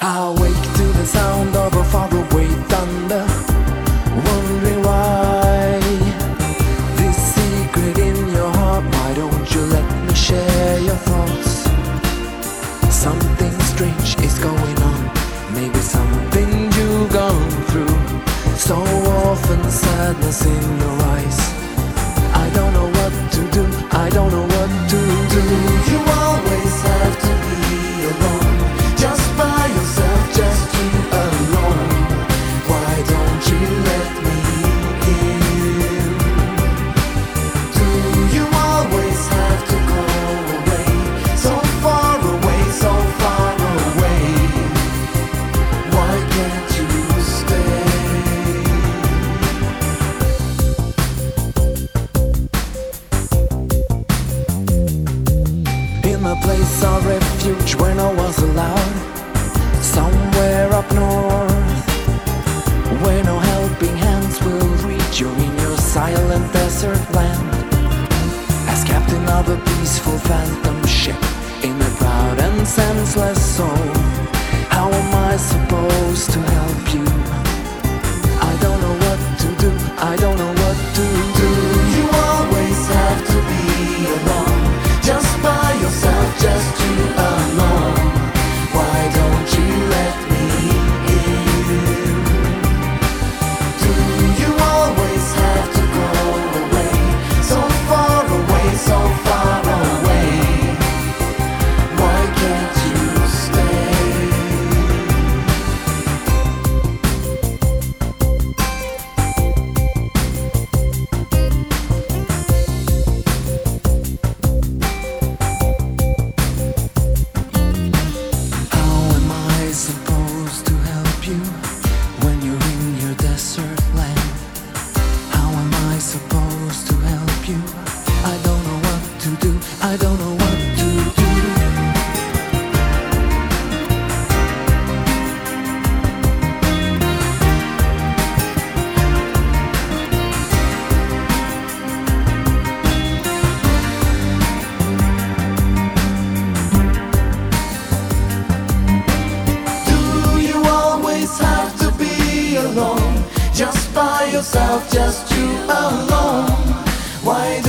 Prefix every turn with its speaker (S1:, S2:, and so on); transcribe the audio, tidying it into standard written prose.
S1: Awake to the sound of a faraway thunder, wondering why. This secret in your heart, why don't you let me share your thoughts? Something strange is going on, maybe something you've gone through. So often sadness in your eyes. I don't know what to do, I don't know what to do.
S2: You always have to be alone, just by yourself, just you alone. Why don't you let me in? Do you always have to go away, so far away, so far away? Why can't you stay?
S1: A place of refuge where no one's allowed, somewhere up north, where no helping hands will reach you in your silent desert land. As captain of a peaceful phantom ship in a proud and senseless soul, how am I supposed to help you? I don't know what to do, I don't know what to do.
S2: You always have to be alone, just by yourself, just you alone. Why don't you let me in? Do you always have to go away, so far away, so far away? Why can't you stay?
S1: Supposed to help you when you're in your desert land? How am I supposed to help you? I don't know what to do, I don't know what to do.
S2: Have to be alone, just by yourself, just you alone. Why